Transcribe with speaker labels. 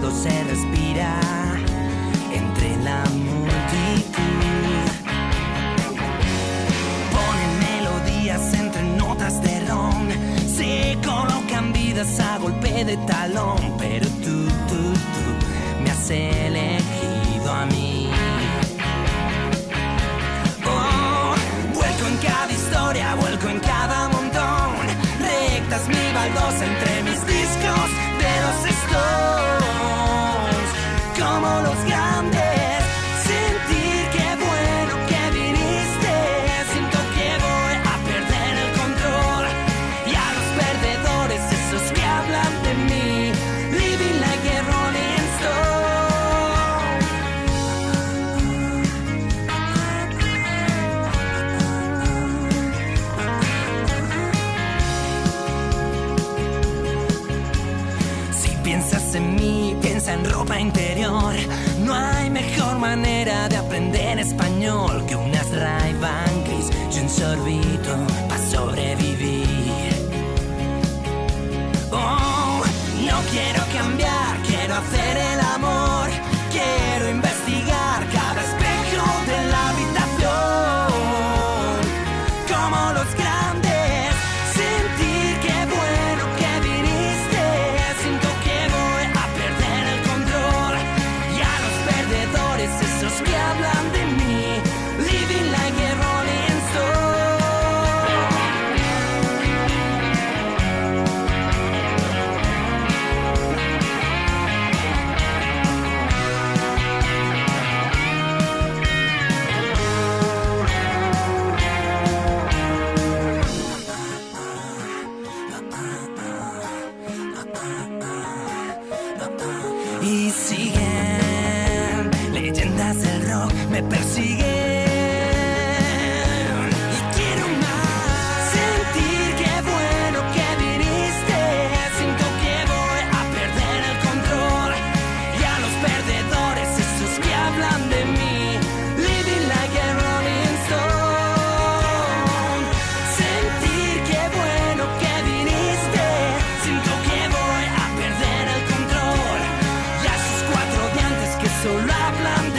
Speaker 1: cuando se respira entre la multitud. Ponen melodías entre notas de ron, se colocan vidas a golpe de talón, pero tú me has elegido a mí. Oh, vuelco en cada historia, vuelco en cada montón, rectas mi baldosa entre mis discos de los Stones, como los grandes, sentir qué bueno que viniste, siento que voy a perder el control, y a los perdedores, esos que hablan de mí, living like a Rolling Stone. Si piensas en mí, piensa en ropa interior, no hay mejor manera de aprender español que unas Ray-Ban gris y un sorbito para sobrevivir. Oh, no quiero cambiar, quiero hacer el amor, quiero investigar cada espejo de la habitación, como los grandes, sentir qué bueno que viniste, siento que voy a perder el control, y a los perdedores, esos que hablan de mí, living like a Rolling Stone. Y siguen leyendas del rock, me persiguen y quiero más, sentir qué bueno que viniste, siento que voy a perder el control, y a los perdedores, esos que hablan de mí, living like a Rolling Stone, sentir qué bueno que viniste, siento que voy a perder el control, y a esos cuatro dientes que solo hablan